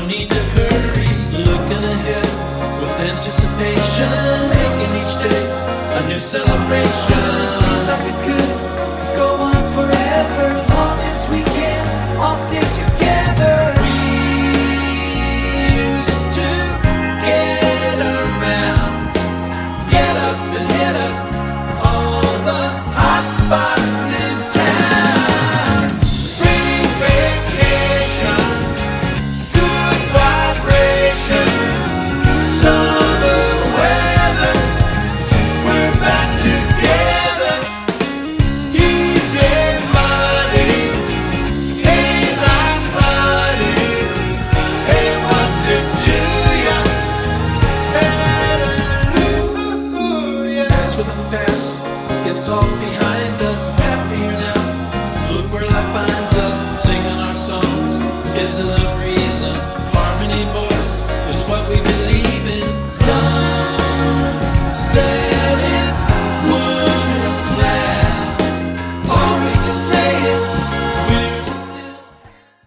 no need to hurry. Looking ahead with anticipation, making each day a new celebration. Seems like it could go on forever, long as we can all stay together. We used to get around, get up and hit up all the hot spots in town. Spring vacation, good vibration, summer weather, we're back together. Easy money, hey like honey, hey what's it to ya? Hallelujah. As for the past, it's all behind us, happier now. Look where life finds us, singing our songs, isn't it?